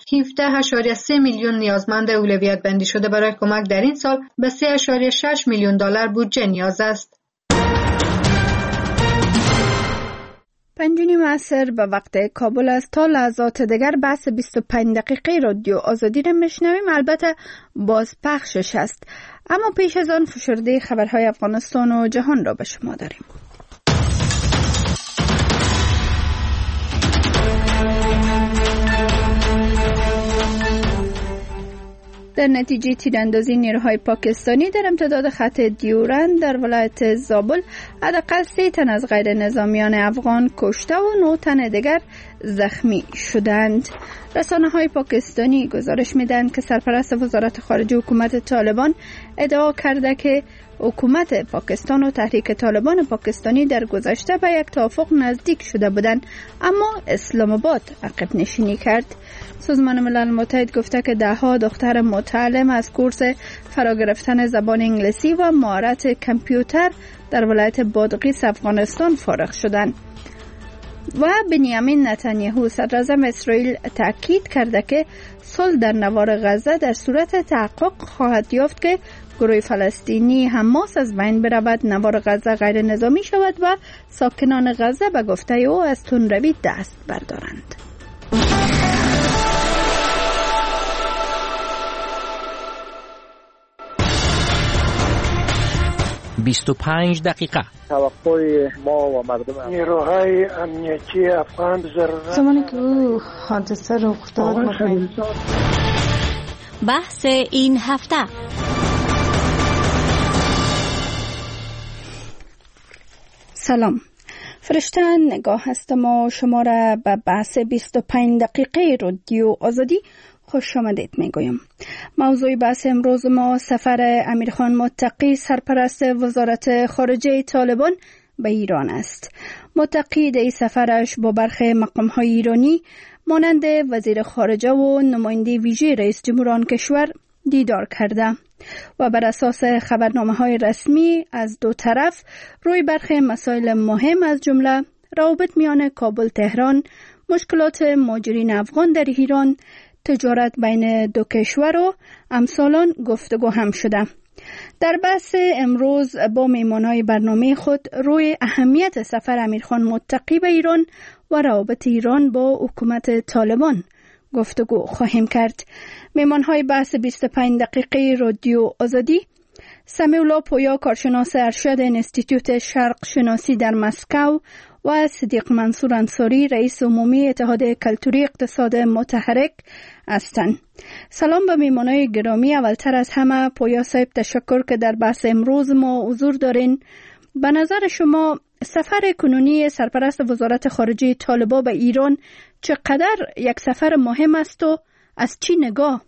17.3 میلیون نیازمند اولویت بندی شده برای کمک در این سال به 3.6 میلیون دلار بودجه نیاز است. 5:30 عصر به وقت کابل است. تا لحظات دیگر بحث 25 دقیقه رادیو آزادی را میشنویم، البته باز پخشش است. اما پیش از آن فشرده خبرهای افغانستان و جهان را به شما داریم. در نتیجه تیراندازی نیروهای پاکستانی در امتداد خط دیورند در ولایت زابل حداقل 3 تن از غیر نظامیان افغان کشته و 9 تن دیگر زخمی شدند. رسانه‌های پاکستانی گزارش می‌دهند که سرپرست وزارت خارجه حکومت طالبان ادعا کرده که حکومت پاکستان و تحریک طالبان پاکستانی در گذشته به یک توافق نزدیک شده بودند، اما اسلام آباد عقب نشینی کرد. سازمان ملل متحد گفته که ده‌ها دختر متعلم از کورس فرا گرفتن زبان انگلیسی و مهارت کامپیوتر در ولایت بادغیس افغانستان فارغ شدند. و بنیامین نتانیاهو صدراعظم اسرائیل تاکید کرده که صلح در نوار غزه در صورت تحقق خواهد یافت که گروه فلسطینی حماس از بین برود، نوار غزه غیر نظامی شود و ساکنان غزه به گفته او از تندروی دست بردارند. 25 دقیقه. توقع ما و مردم نیروهای امنیتی افغان ضرورت زمانی که او حادثه رخ داد بحث این هفته. سلام، فرشته نگاه هستم و شما را به بحث 25 دقیقه رادیو آزادی خوش آمدید میگویم. موضوع بحث امروز ما سفر امیرخان متقی سرپرست وزارت خارجه طالبان به ایران است. متقی در این سفرش با برخی مقام‌های ایرانی مانند وزیر خارجه و نماینده ویژه رئیس جمهور آن کشور دیدار کرده و بر اساس خبرنامه‌های رسمی از دو طرف روی برخی مسائل مهم از جمله روابط میان کابل تهران، مشکلات مهاجرین افغان در ایران، تجارت بین دو کشور و امثالان گفتگو هم شده. در بحث امروز با میهمانان برنامه خود روی اهمیت سفر امیرخان متقی به ایران و روابط ایران با حکومت طالبان گفتگو خواهیم کرد. میهمان‌های بحث 25 دقیقه رادیو آزادی: سمیع الله پویا، کارشناس ارشد انستیتوت شرق شناسی در مسکو، و صدیق منصور انصاری، رئیس عمومی اتحاد کلتوری اقتصاد متحرک هستند. سلام به میهمانان گرامی. اولتر از همه پویا صاحب تشکر که در بحث امروز ما حضور دارین. به نظر شما سفر کنونی سرپرست وزارت خارجه طالبان به ایران چقدر یک سفر مهم است و از چی نگاه؟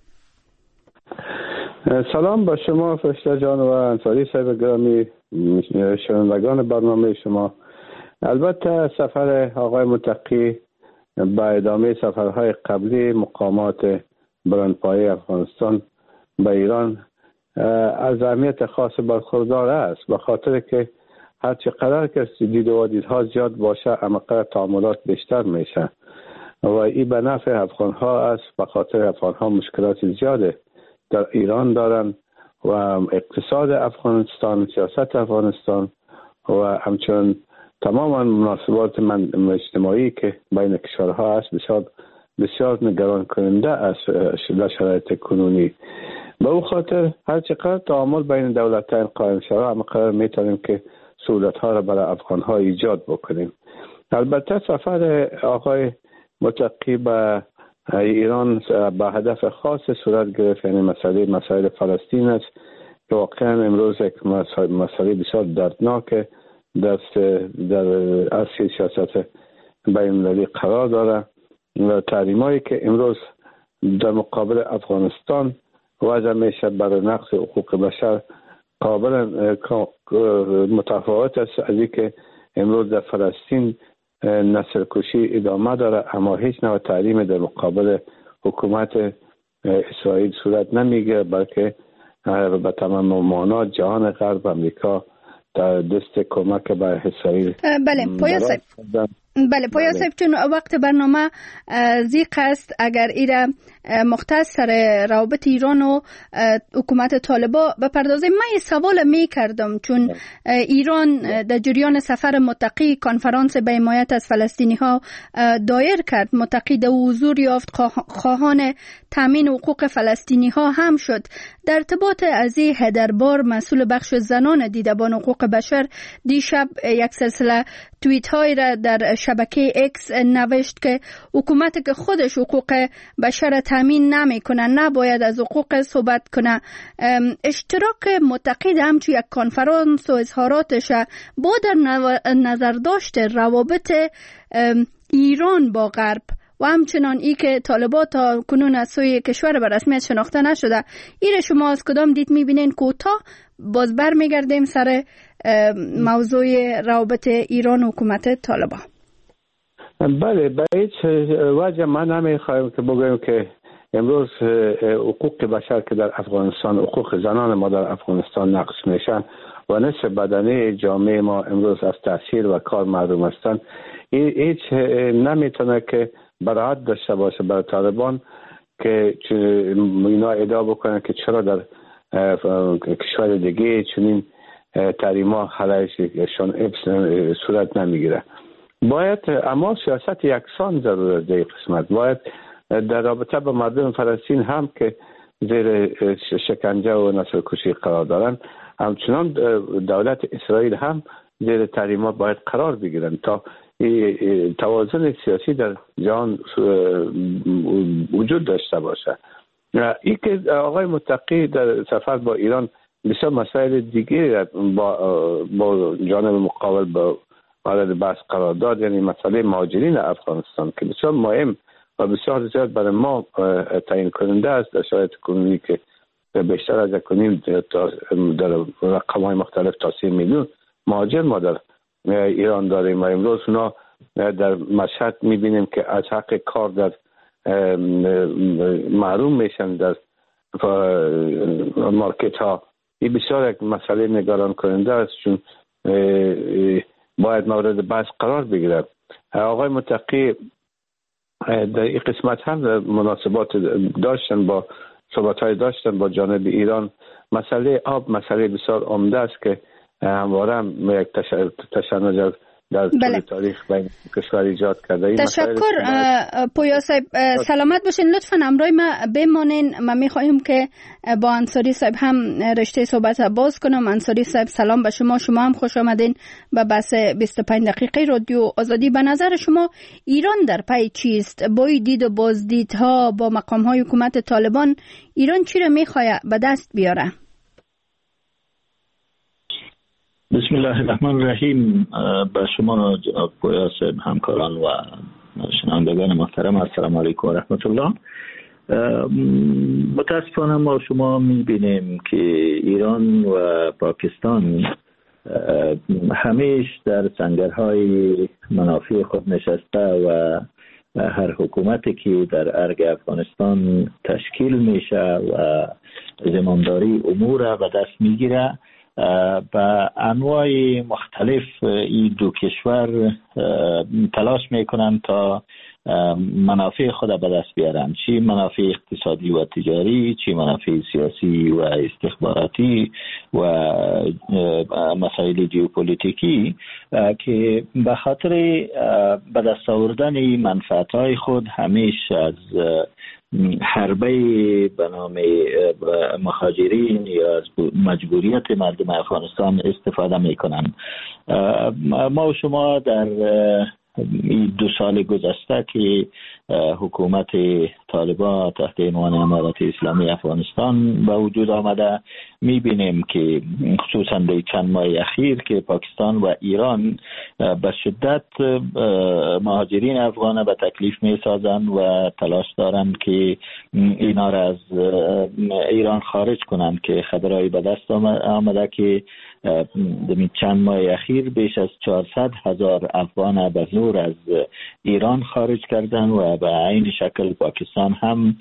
سلام با شما فرشته جان و انصاری صاحب گرامی، شنوندگان برنامه شما. البته سفر آقای متقی به ادامه سفرهای قبلی مقامات بلندپایه افغانستان به ایران از اهمیت خاص برخوردار است، به خاطر که هر چقدر که دید و دیدها زیاد باشه همقدر تعاملات بیشتر میشه و این به نفع افغان ها است، به خاطر افغان ها مشکلات زیاده در ایران دارن و اقتصاد افغانستان، سیاست افغانستان و همچنین تماما مناسبات اجتماعی که بین کشورها است بسیار نگران کننده است در شرایط کنونی. به او خاطر هر چقدر تعامل بین دولتین قائم شود همقدر میتونیم که سهولت ها را برای افغان ها ایجاد بکنیم. البته سفر آقای متقی به ایران به هدف خاص صورت گرفت، یعنی مسائل فلسطین است که واقعا امروز یک مسئله بسیار دردناک در اصل سیاست بین المللی قرار داره و تحریمایی که امروز در مقابل افغانستان وضع میشه برای نقض حقوق بشر قابل متفاوت است از اینکه امروز در فلسطین نسل کشی ادامه داره، اما هیچ نوع تحریم در مقابل حکومت اسرائیل صورت نمیگیره، بلکه به تمام معنا جهان غرب امریکا در دست کمک به اسرائیل. بله پویا صاحب، بله پویا صاحب، چون وقت برنامه زیق است، اگر ایره مختص سر روابط ایران و حکومت طالبان بپردازیم. من یه سوال می کردم چون ایران در جریان سفر متقی کنفرانس به حمایت از فلسطینی ها دایر کرد. متقی در حضور یافت، خواهان تامین حقوق فلسطینی ها هم شد. در ارتباط از این هدربار مسئول بخش زنان دیدبان حقوق بشر دیشب یک سلسله توییت های را در شبکه اکس نوشت که حکومت که خودش حقوق بشر تامین نمیکنه نباید از حقوق صحبت کنه. اشتراک متقی در همچون یک کنفرانس و اظهاراتش با در نظر داشته روابط ایران با غرب و همچنان ای که طالبان تا کنون از سوی کشور به رسمیت شناخته نشده، ایره شما از کدام دید میبینین؟ کوتاه باز بر میگردیم سر موضوع روابط ایران و حکومت طالبان. بله، به هیچ وجه من نمیخوایم که بگویم که امروز حقوق بشر که در افغانستان، حقوق زنان ما در افغانستان نقض میشن و نصف بدنه جامعه ما امروز از تاثیر و کار محروم هستند. هیچ نمیتونه که براحت داشته باشه برای طالبان که اینا ادعا بکنن که چرا در کشور دیگه چنین تحریما علیهشان صورت نمیگیره. باید اما سیاست یکسان ضرورت در قسمت. باید در رابطه با مردم فلسطین هم که زیر شکنجه و نسل کشی قرار دارن، همچنان دولت اسرائیل هم زیر تحریمات باید قرار بگیرن تا توازن سیاسی در جهان وجود داشته باشه. این که آقای متقی در سفر با ایران بسیار مسائل دیگه با جانب مقابل با مورد بحث قرار داد، یعنی مسئله مهاجرین افغانستان که بسیار مهم و بسیار زیاد برای ما تعیین کننده است در شرایط کنونی که بیشتر از کنیم در رقم‌های مختلف تا 3 میلیون مهاجر ما در ایران داریم و امروز اونا در مشهد میبینیم که از حق کار در محروم میشن در مارکت ها. این بسیار یک مسئله نگران کننده است چون باید مورد بحث قرار بگیرد. آقای متقی در این قسمت هم مناسبات داشتن، با صحبت‌های داشتن با جانب ایران. مسئله آب مسئله بسیار عمده است که همواره هم یک تشنج در طول تاریخ بین کشور ایجاد کرده. تشکر پویا صاحب، سلامت باشین. لطفاً همراه ما بمانین. من میخوایم که با انصاری صاحب هم رشته صحبت باز کنم. انصاری صاحب سلام به شما. شما هم خوش آمدین به بحث 25 دقیقه رادیو آزادی. به نظر شما ایران در پی چیست؟ با دید و بازدیدها با مقام‌های حکومت طالبان ایران چی را میخواد به دست بیاره؟ بسم الله الرحمن الرحیم. به شما جناب پویا صاحب، همکاران و شنوندگان محترم، السلام علیکم و رحمت الله. متاسفانه ما شما میبینیم که ایران و پاکستان همیش در سنگرهای منافع خود نشسته و هر حکومتی که در ارگ افغانستان تشکیل میشه و زمامداری امور را به دست میگیره با انواع مختلف این دو کشور تلاش میکنن تا منافع خود به دست بیارن، چی منافع اقتصادی و تجاری، چی منافع سیاسی و استخباراتی و مسائل ژئوپلیتیکی که به خاطر به دست آوردن منفعت‌های خود همیشه از حربه به نام مهاجرین یا از مجبوریت مردم افغانستان استفاده میکنن. ما و شما در این 2 سال گذشته که حکومت طالبان تحت عنوان امارت اسلامی افغانستان به وجود آمده میبینیم که خصوصا در چند ماه اخیر که پاکستان و ایران به شدت مهاجرین افغان به تکلیف میسازند و تلاش دارند که اینا را از ایران خارج کنند که خبرهای به دست آمده که در چند ماه اخیر بیش از 400,000 افغان به زور از ایران خارج کردن و به عین شکل پاکستان هم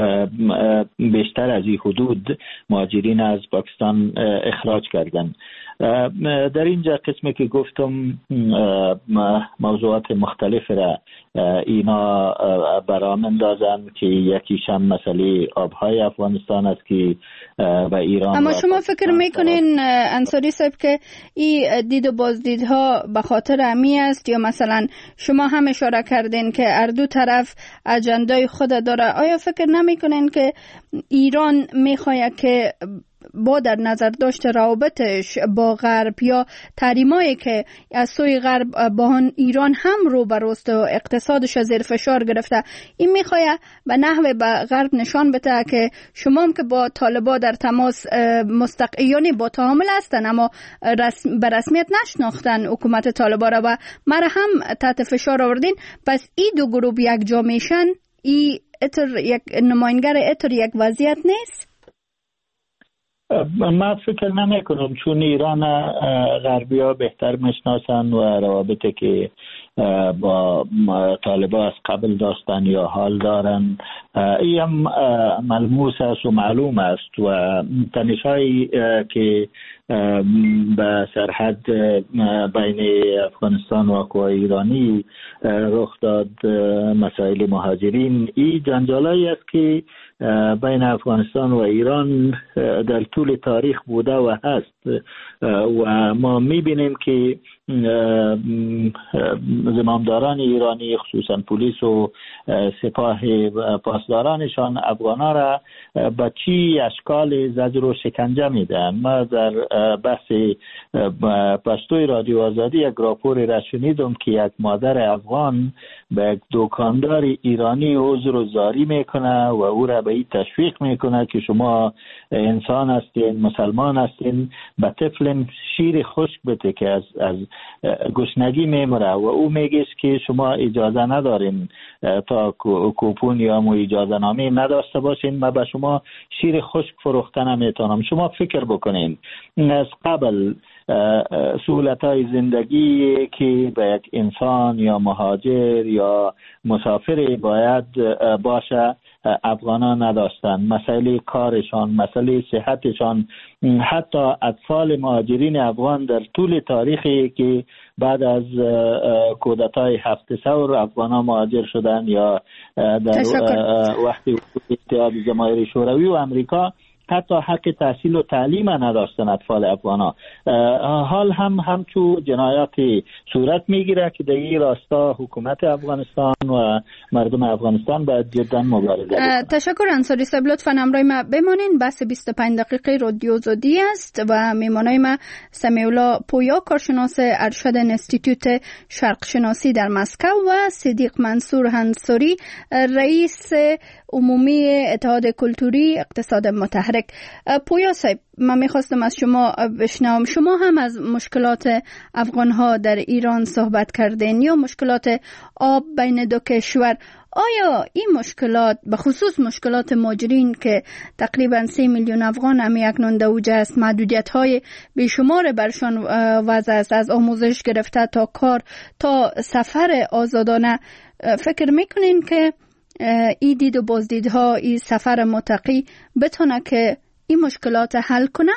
بیشتر از این حدود مهاجرین از پاکستان اخراج کردن. در اینجا قسمی که گفتم موضوعات مختلف را اینا برآمندازن که یکیشم مسئله آبهای افغانستان است که به ایران. اما شما فکر میکنین انصاری صاحب که این دید و بازدیدها به خاطر امی است یا مثلا شما هم اشاره کردین که هر دو طرف اجندای خود داره؟ آیا فکر نمیکنین که ایران میخواهد که با در نظر داشته روابطش با غرب یا تحریمایی که از سوی غرب با ایران هم رو براست و اقتصادش زیر فشار گرفته، این میخواه به نحوه به غرب نشان بده که شما هم که با طالبا در تماس یعنی با تعامل هستن اما به رسمیت نشناختن حکومت طالبا را و مرا هم تحت فشار آوردین، پس این دو گروه یک جا میشن، این یک نماینگر اتر یک وضعیت نیست؟ من فکر نمی کنم، چون ایران غربی ها بهتر میشناسن و روابطی که با طالبا از قبل داشتن یا حال دارن این هم ملموس است و معلوم است و تنشایی که به سرحد بین افغانستان و قوای ایرانی رخ داد، مسائل مهاجرین، این جنجالایی است که بین افغانستان و ایران در طول تاریخ بوده و هست و ما میبینیم که زمامداران ایرانی خصوصا پلیس و سپاه پاسدارانشان افغانا را به چی اشکال زجر و شکنجه میدن. ما در بحث پشتوی رادیو آزادی یک راپور را شنیدم که یک مادر افغان به یک دکاندار ایرانی عذر و زاری میکنه و او را به این تشویق میکنه که شما انسان هستین، مسلمان هستین، به طفل شیر خشک بده که از گشنگی میمره و او میگه که شما اجازه ندارین تا کوپون یا اجازه نامه نداشته باشین، ما به شما شیر خشک فروخته نمیتونم. شما فکر بکنین از قبل سهولت‌های زندگی که به یک انسان یا مهاجر یا مسافر باید باشه افغانان نداشتن، مسئله کارشان، مسئله صحتشان. حتی اطفال مهاجرین افغان در طول تاریخی که بعد از کودتای 7 ثور افغانان مهاجر شدن یا در وقتی اتحاد جماهیر شوروی و امریکا حتی حق تحصیل و تعلیم نداشتن اطفال افغانا. حال همچو جنایاتی صورت میگیره که در این راستا حکومت افغانستان و مردم افغانستان باید جدا مبارزه کنند. تشکر انصاری صاحب، لطفاً همراه ما بمانین. بحث 25 دقیقه رادیو آزادی است و میمانای ما سمیع الله پویا، کارشناس ارشد انستیتوت شرق شناسی در مسکو و صدیق منصور انصاری، رئیس عمومی اتحاد کلتوری اقتصاد متحرک. پویا صاحب، من میخواستم از شما بشنوم، شما هم از مشکلات افغانها در ایران صحبت کردین یا مشکلات آب بین دو کشور. آیا این مشکلات به خصوص مشکلات مهاجرین که تقریبا 3 میلیون افغان هم اکنون در اوج است، محدودیت‌های بیشمار برشان وضع است، از آموزش گرفته تا کار تا سفر آزادانه، فکر میکنین که این دید و بازدیدها، این سفر متقی بتونه که این مشکلات حل کنه؟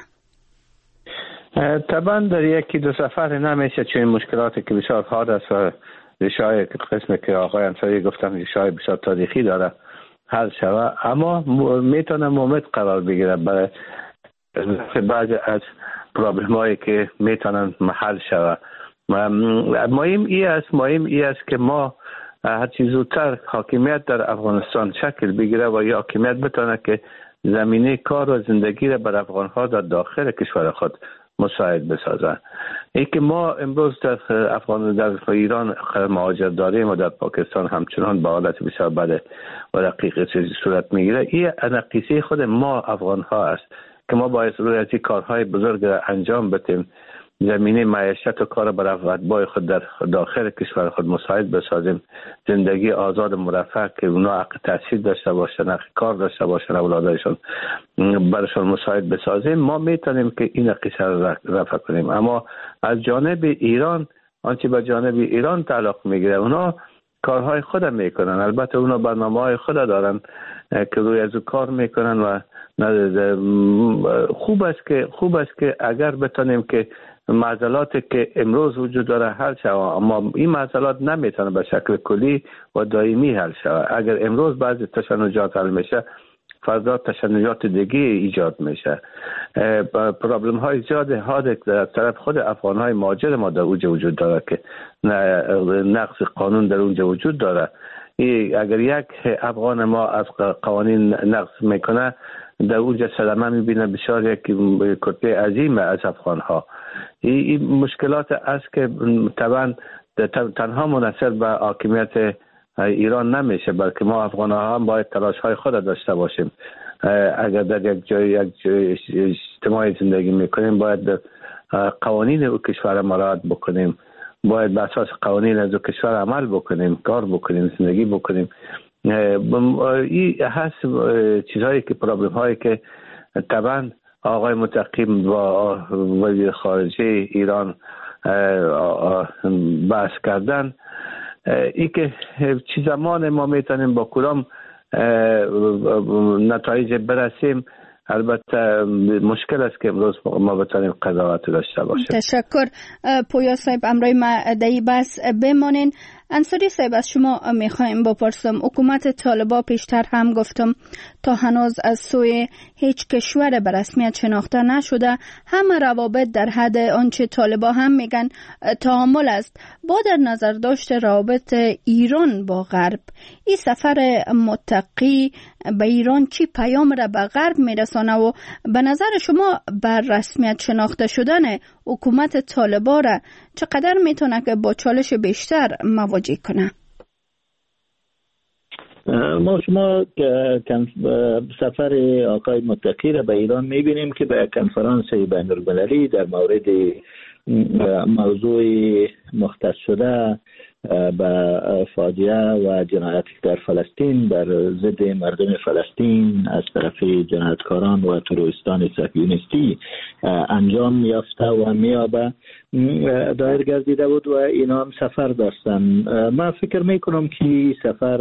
طبعا در یکی دو سفر نمیشه، چون این مشکلاتی که بسیار حاد است و ریشه‌های قسمی که آقای انصاری گفتن ریشه‌های بسیار تاریخی داره حل شوه، اما میتونه مومد قرار بگیره برای بعضی از پرابلم‌هایی که میتونن حل شوه. مهم ای است که ما هر چیز زودتر حاکمیت در افغانستان شکل بگیره و یا حاکمیت بتونه که زمینه کار و زندگی را بر افغان‌ها در داخل کشور خود مساعد بسازه. ای که ما امروز در ایران مهاجر داریم و در پاکستان همچنان به حالت بسیار بد و دقیق چیزی صورت میگیره، این نقیصه خود ما افغان‌ها است که ما باید روی از این کارهای بزرگ را انجام بدیم، زمینه معیشت و کار بر اتباع خود در داخل کشور خود مساعد بسازیم، زندگی آزاد و مرفه که اونا حق تحصیل داشته باشن، حق کار داشته باشن، اولادایشون برشون مساعد بسازیم. ما میتونیم که این قصه را رفع کنیم. اما از جانب ایران، آنچه به جانب ایران تعلق میگیره، اونا کارهای خود میکنن. البته اونا برنامه های خود دارن که روی از کار میکنن و خوب است که اگر بتونیم که معضلاتی که امروز وجود داره حل شود، اما این معضلات نمیتونه به شکل کلی و دائمی حل شود. اگر امروز بعضی تشنجات حل میشه، فردا تشنجات دیگه ایجاد میشه. پرابلم های زیاد در طرف خود افغان های مهاجر ما در اونجا وجود داره که نقض قانون در اونجا وجود داره. اگر یک افغان ما از قوانین نقض میکنه، در اونجا صدمه میبینه بسیار یک کتله عظیم از افغان ها. این مشکلات است که طبعا تنها منحصر به حاکمیت ایران نمیشه، بلکه ما افغان ها هم باید تلاش های خود داشته باشیم. اگر در یک جای اجتماعی زندگی میکنیم، باید قوانین او کشور مراعات بکنیم، باید به اساس قوانین از او کشور عمل بکنیم، کار بکنیم، زندگی بکنیم. این هست چیزهایی که پرابلم هایی که طبعا آقای متقی با وزیر خارجه ایران بحث کردن. ای که چی زمان ما میتونیم با کدام نتایج برسیم، البته مشکل است که امروز ما بتونیم قضاوت داشته باشیم. تشکر. پویا صاحب، امروی ما دایی بس بمانین. انصاری صاحب، از شما میخوایم بپرسم، حکومت طالبان پیشتر هم گفتم تا هنوز از سوی هیچ کشور به رسمیت شناخته نشده، همه روابط در حد آنچه طالبان هم میگن تعامل است. با در نظر داشته روابط ایران با غرب، این سفر متقی به ایران چی پیام را به غرب میرسانه و به نظر شما بر رسمیت شناخته شدن حکومت طالبان را چقدر میتونه که با چالش بیشتر مواجه کنه؟ ما شما سفر آقای متقی را به ایران میبینیم که به کنفرانس بین‌المللی در مورد موضوع مختص شده به فاجعه و جنایتی در فلسطین بر ضد مردم فلسطین از طرف جنایتکاران و تروریستان صهیونیستی انجام یافته و میابه دایر گردیده بود و اینا هم سفر داشتن. من فکر میکنم که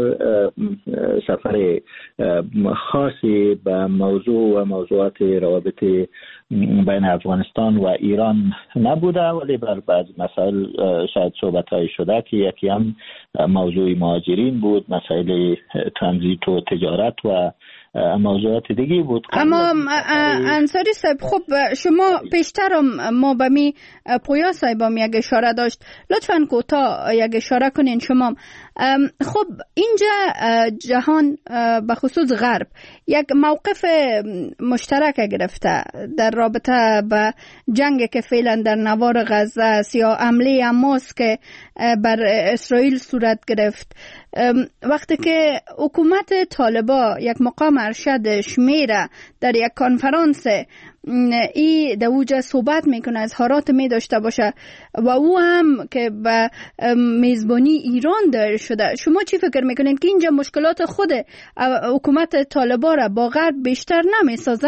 سفر خاصی به موضوع و موضوعات روابط بین افغانستان و ایران نبوده، ولی بر بعض مسائل شاید صحبت های شده که یکی هم موضوع مهاجرین بود، مسائل ترانزیت و تجارت و موضوعات دیگه بود. اما انصاری صاحب، خب شما پیشترم ما به می پویا صاحبم یک اشاره داشت، لطفاً کوتاه یک اشاره کنین شما. خب اینجا جهان به خصوص غرب یک موقف مشترک گرفته در رابطه به جنگ که فعلا در نوار غزه است یا حمله حماس که بر اسرائیل صورت گرفت. وقتی که حکومت طالبان یک مقام ارشد شمیره در یک کنفرانس ای در اوجه صحبت میکنه، اظهارات می داشته باشه و او هم که به میزبانی ایران دایر شده، شما چی فکر میکنین که اینجا مشکلات خود حکومت طالبان را با غرب بیشتر نمیسازه؟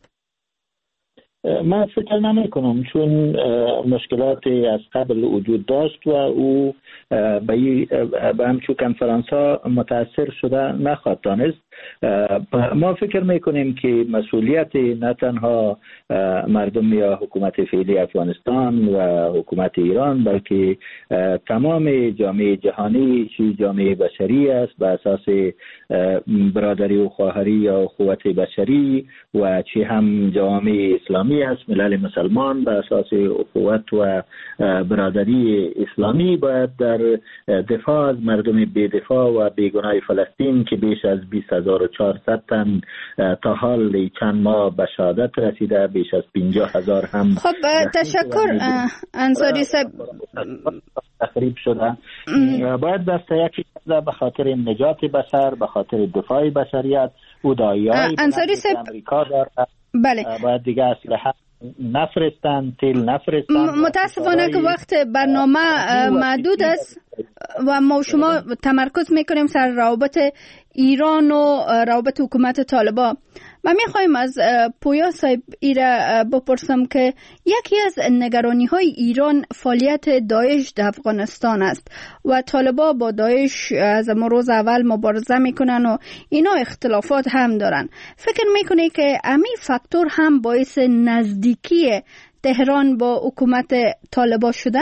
من فکر نمی کنم، چون مشکلاتی از قبل وجود داشت و او به همچون کنفرانس ها متاثر شده نخواهد دانست. ما فکر میکنیم که مسئولیت نه تنها مردم یا حکومت فعلی افغانستان و حکومت ایران، بلکه تمام جامعه جهانی چی جامعه بشری است به اساس برادری و خواهری یا اخوت بشری و چی هم جامعه اسلامی است، ملل مسلمان به اساس اخوت و برادری اسلامی باید در دفاع از مردم بی‌دفاع و بیگناه فلسطین که بیش از 20,400 تن تا حال چند ماه به شهادت رسیده، بیش از 50,000 هم خب تشکر انصاری صاحب تخریب شده. باید دست یکی به خاطر نجات بشر، به خاطر دفاع بشریت و دایای انصاری صاحب امریکا داره. بله، باید دیگه اسلحه نفرستن، تیل نفرستن. متاسفانه که وقت برنامه محدود است و ما شما تمرکز میکنیم سر روابط ایران و روابط حکومت طالبان. من میخوایم از پویا صاحب ایره بپرسم که یکی از نگرانی های ایران فعالیت داعش در افغانستان است و طالبا با داعش از روز اول مبارزه میکنن و اینا اختلافات هم دارن. فکر میکنی که امی فاکتور هم باعث نزدیکی تهران با حکومت طالبا شده؟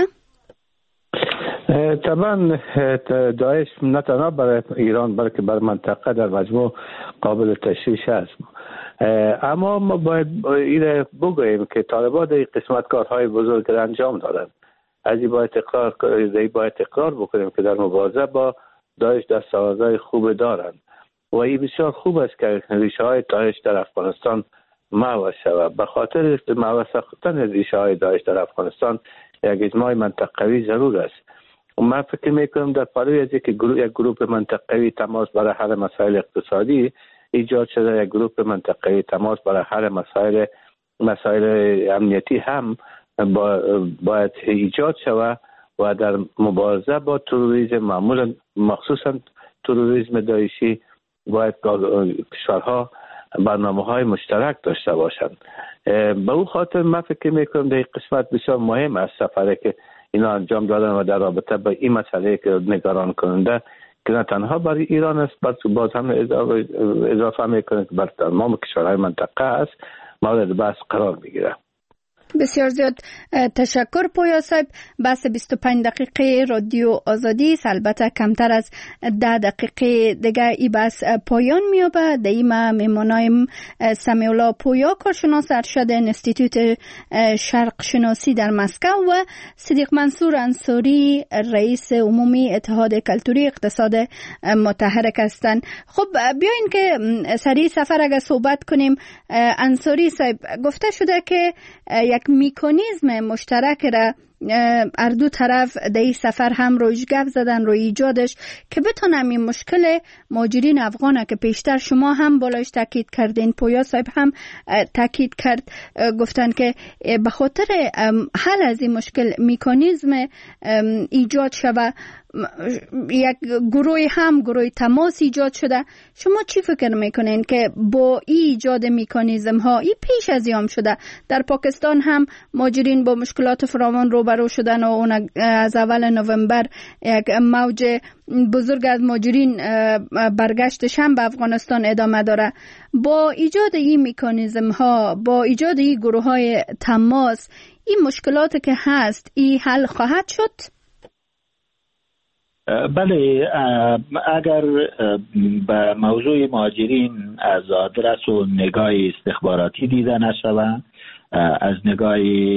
طبعا داعش نه تنها برای ایران بلکه برای منطقه در مجموع قابل تشویش است. اما ما باید این بگوییم که طالبان در قسمت کارهای بزرگ انجام دادن. از این باید اقرار بکنیم که در مبارزه با داعش دستاوردهای خوب دارند و این بسیار خوب است که ریشه های داعش در افغانستان محو شود. به خاطر محو ساختن ریشه های داعش در افغانستان یک اجماع منطقوی ضرور است. و من فکر میکنم در پالوی از یک گروه منطقوی تماس برای حل مسائل اقتصادی ایجاد شده، یک گروه منطقوی تماس برای حل مسائل امنیتی هم باید ایجاد شود و در مبارزه با تروریسم، معمولا مخصوصا تروریسم داعشی، باید کشورها برنامه‌های مشترک داشته باشند. به اون خاطر من فکر میکنم در قسمت بسیار مهم است سفری که اینا انجام دادن و در رابطه با این مسئله که نگران کننده که نه تنها برای ایران است بلکه باز هم اضافه میکنه که برای تمام کشورهای منطقه است مورد بحث قرار میگیره. بسیار زیاد تشکر پویا صاحب. بحث 25 دقیقه رادیو آزادی است. البته کمتر از 10 دقیقه دیگه این بحث پایان میابه. دیما میمونایم سمیع الله پویا، کارشناس ارشد انستیتوت شرق شناسی در مسکو و صدیق منصور انصاری رئیس عمومی اتحاد کلتوری اقتصاد متحرک هستند. خب بیاین که سریع سفر اگه صحبت کنیم. انصاری صاحب، گفته شده که یک میکانیزم مشترک را هر دو طرف در این سفر هم رویش گپ زدن روی ایجادش که بتونم این مشکل مهاجرین افغانه که پیشتر شما هم بالایش تاکید کردین، پویا صاحب هم تاکید کرد، گفتن که به خاطر حل از این مشکل میکانیزم ایجاد شده، یک گروه تماس ایجاد شده. شما چی فکر میکنین که با ایجاد میکانیزم ها این پیش از یام شده؟ در پاکستان هم مهاجرین با مشکلات فراوان روبرو شدن و اون از اول نوامبر یک موج بزرگ از مهاجرین برگشتش هم به افغانستان ادامه داره. با ایجاد این میکانیزم ها، با ایجاد این گروه های تماس، این مشکلات که هست این حل خواهد شد؟ بله، اگر به موضوع مهاجرین از آدرس و نگاه استخباراتی دیده نشود، از نگاه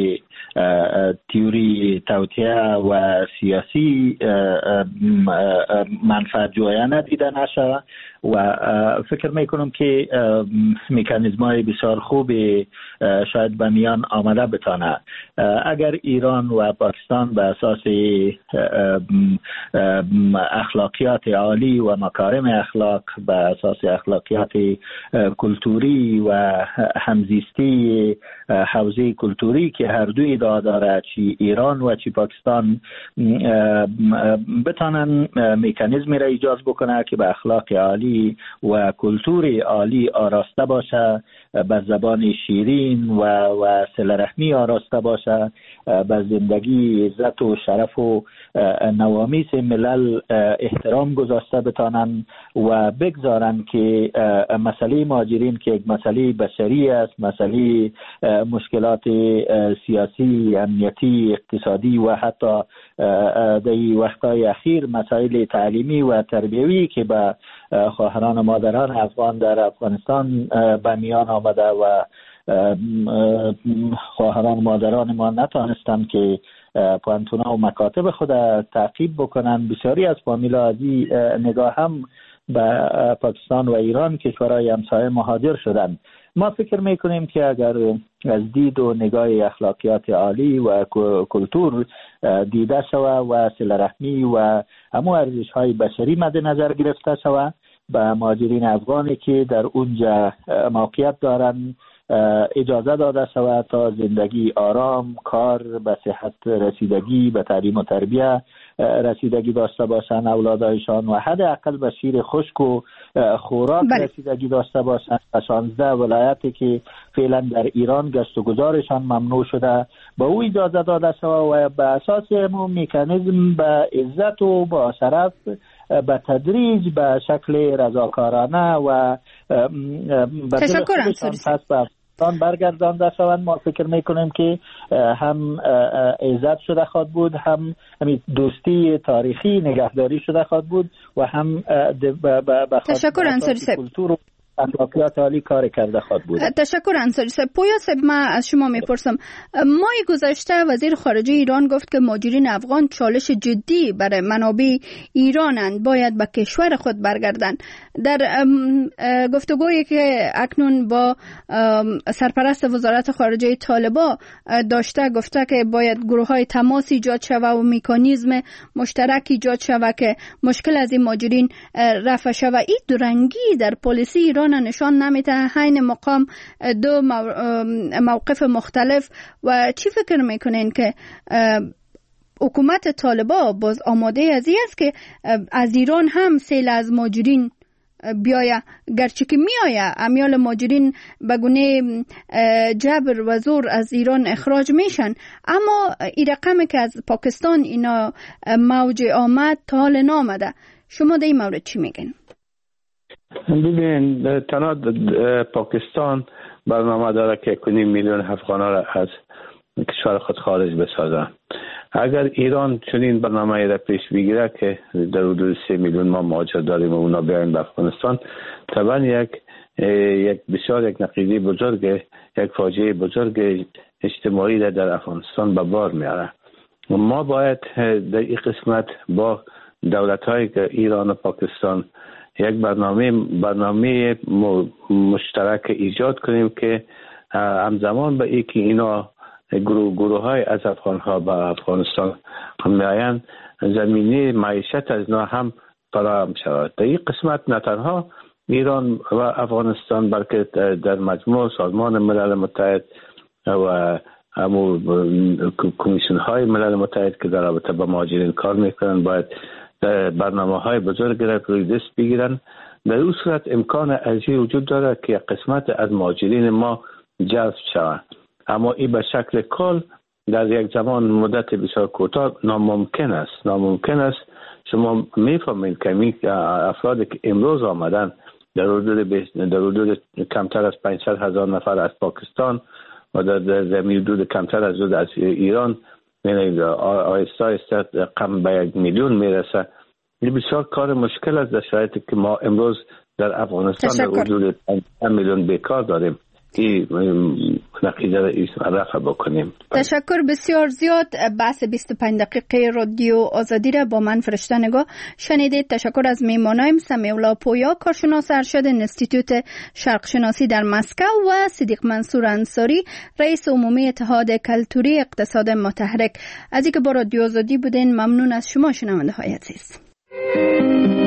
تئوری توطئه و سیاسی منفعت جویانه دیده نشود و فکر میکنم که مکانیزم‌های بسیار خوبی شاید به میان آمده بتانه. اگر ایران و پاکستان به اساس اخلاقیات عالی و مکارم اخلاق، به اساس اخلاقیات کلتوری و همزیستی حوزه کلتوری که هر دوی داره، چی ایران و چی پاکستان، بتانن مکانیزمی را ایجاد بکنه که به اخلاق عالی و کلتور عالی آراسته باشه، به زبان شیرین و صله رحمی آراسته باشه، به زندگی، عزت و شرف و نوامیس ملل احترام گذاشته بتانن و بگذارن که مسئله مهاجرین که یک مسئله بشری است، مسئله مشکلات سیاسی، امنیتی، اقتصادی و حتی در وقتهای اخیر مسائل تعلیمی و تربیوی که به خواهران و مادران افغان در افغانستان به میان آمده و خواهران و مادران ما نتانستند که پانتونا و مکاتب خود تعقیب بکنن. بسیاری از فامیلا از این نگاه هم به پاکستان و ایران کشورهای همسایه مهاجر شدند. ما فکر میکنیم که اگر از دید و نگاه اخلاقیات عالی و کلتور دیده شود و صله رحمی و همون ارزش‌های بشری مد نظر گرفته شود، به مهاجرین افغانی که در اونجا موقعیت دارن اجازه داده شود تا زندگی آرام، کار، به صحت رسیدگی، به تعلیم و تربیه رسیدگی داشته باشند اولادایشان و حداقل به شیر خشک و خوراک رسیدگی داشته باشند. 16 ولایتی که فعلا در ایران گشت و گذارشان ممنوع شده به او اجازه داده شود و به اساس همون میکانیزم به عزت و با شرف به تدریج به شکل رضاکارانه و تشکرم سوری برگردانده شوند. ما فکر میکنیم که هم عزت شده خواهد بود، هم دوستی تاریخی نگهداری شده خواهد بود و هم تشکر انصاری صاحب کلتور و اخلاقیات عالی کار کرده خواهد بود. تشکر انصاری صاحب. پویا صاحب، من از شما میپرسم، ماه گذشته وزیر خارجه ایران گفت که مهاجرین افغان چالش جدی برای منابع ایرانند، باید به کشور خود برگردند. در گفتگویی که اکنون با سرپرست وزارت خارجه طالبان داشته، گفته که باید گروه‌های تماس ایجاد شود و مکانیزم مشترک ایجاد شود که مشکل از این مهاجرین رفع شود. این دورنگی در پالیسی ایران نشان نمیده، حین مقام دو موقف مختلف. و چی فکر میکنین که حکومت طالبان باز آماده از این است که از ایران هم سیل از مهاجرین بیایه، گرچه که میایه امیال مهاجرین به گونه جبر و زور از ایران اخراج میشن، اما این رقمی که از پاکستان اینا موج آمد تا حال نامده. شما در این مورد چی میگین؟ ببین، تنها پاکستان برنامه داره که 1.5 میلیون افغانا را از کشور خود خارج بسازن. اگر ایران چنین برنامه را پیش بگیره که در حدود 3 میلیون ما مهاجر داریم و اونا بیاین به افغانستان، طبعا یک بسیار یک نقیضه بزرگ، یک فاجعه بزرگ اجتماعی در افغانستان به بار میاره. ما باید در این قسمت با دولت‌های ایران و پاکستان یک برنامه مشترک ایجاد کنیم که همزمان به اینکه اینا گروه‌های از افغان‌ها به افغانستان میآیند، زمینه معیشت از اینا هم فراهم شود. در این قسمت نه تنها ایران و افغانستان بلکه در مجموع سازمان ملل متحد و کمیسیون‌های ملل متحد که در رابطه با مهاجرین کار میکنن باید برنامه‌های بزرگ را روی دست بگیرن. در این صورت امکان ازی وجود داره که قسمت از مهاجرین ما جذب شود، اما این به شکل کل در یک زمان مدت بسیار کوتاه ناممکن است. شما میفهمید که افرادی که امروز آمدن در حدود کمتر از 500,000 نفر از پاکستان و در حدود کمتر از ایران، آهسته رقم به 1 میلیون میرسه. این بسیار کار مشکل است در شرایطی که ما امروز در افغانستان در حدود 5 میلیون بیکار داریم. این نقیضه را رفع بکنیم. تشکر بسیار زیاد. بحث 25 دقیقه رادیو آزادی را با من فرشته نگاه شنیدید. تشکر از میمانایم سمیع الله پویا، کارشناس ارشد انستیتوت شرق شناسی در مسکو و صدیق منصور انصاری، رئیس عمومی اتحاد کلتوری اقتصاد متحرک. از اینکه با رادیو آزادی بودین ممنون از شما شنونده های عزیز.